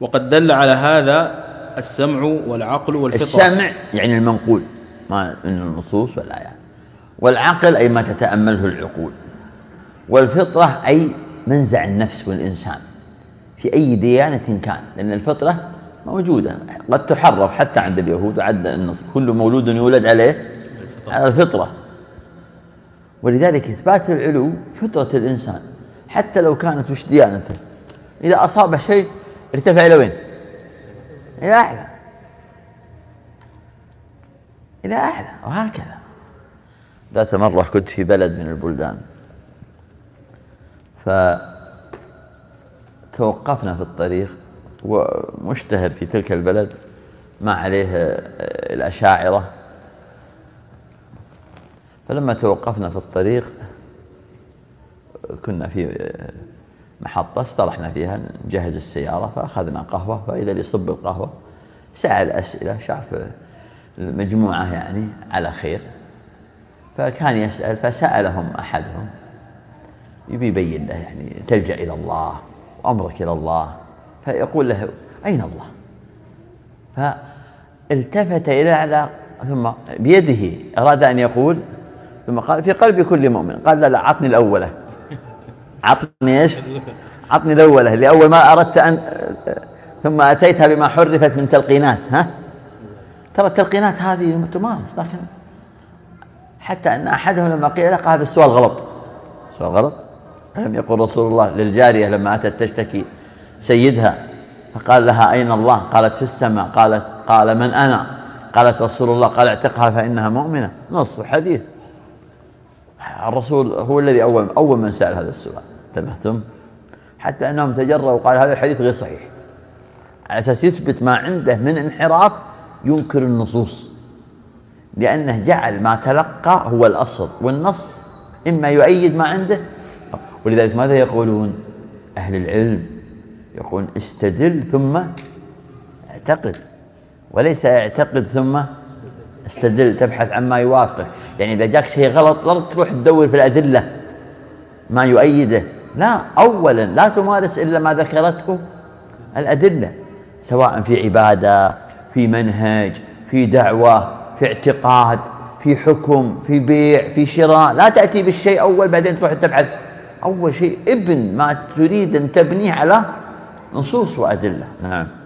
وقد دل على هذا السمع والعقل والفطرة. السمع يعني المنقول ما من النصوص والآيات، والعقل أي ما تتأمله العقول، والفطرة أي منزع النفس والإنسان في أي ديانة كان، لأن الفطرة موجودة قد تحرف حتى عند اليهود وعند النصارى، كل مولود يولد عليه على الفطرة. ولذلك إثبات العلو فطرة الإنسان حتى لو كانت وش ديانته، إذا أصاب شيء ارتفع إلى وين؟ إلى أعلى، إلى أعلى، وهكذا. ذات مرة كنت في بلد من البلدان، فتوقفنا في الطريق، ومشتهر في تلك البلد ما عليه الأشاعرة. فلما توقفنا في الطريق كنا في محطة استرحنا فيها نجهز السيارة، فأخذنا قهوة، فإذا اللي يصب القهوة سأل أسئلة، شاف المجموعة يعني على خير، فكان يسأل، فسألهم أحدهم يبي يبين له يعني تلجأ إلى الله وأمرك إلى الله، فيقول له أين الله؟ فالتفت إلى أعلى، ثم بيده أراد أن يقول، ثم قال في قلب كل مؤمن. قال لا عطني الأولى، عطني إيش؟ عطني الأولى اللي أول ما أردت أن، ثم أتيتها بما حرفت من تلقينات. ترى التلقينات هذه تمارس، لكن حتى أن أحدهم لما قيل له قال هذا السؤال غلط. سؤال غلط؟ لم يقل رسول الله للجارية لما أتت تشتكي سيدها فقال لها أين الله؟ قالت في السماء. قال من أنا؟ قالت رسول الله. قال اعتقها فإنها مؤمنة. نص الحديث. الرسول هو الذي أول من سأل هذا السؤال. انتبهتم؟ حتى أنهم تجرؤوا وقال هذا الحديث غير صحيح، على أساس يثبت ما عنده من انحراف، ينكر النصوص، لأنه جعل ما تلقى هو الأصل، والنص إما يؤيد ما عنده. ولذلك ماذا يقولون أهل العلم؟ يقولون استدل ثم اعتقد، وليس اعتقد ثم استدل، تبحث عن ما يوافقه. يعني إذا جاك شيء غلط لا تروح تدور في الأدلة ما يؤيده، لا، أولا لا تمارس إلا ما ذكرته الأدلة، سواء في عبادة، في منهج، في دعوة، في اعتقاد، في حكم، في بيع، في شراء. لا تأتي بالشيء أول بعدين تروح تبحث. أول شيء ابن ما تريد أن تبنيه على نصوص وأدلة. نعم.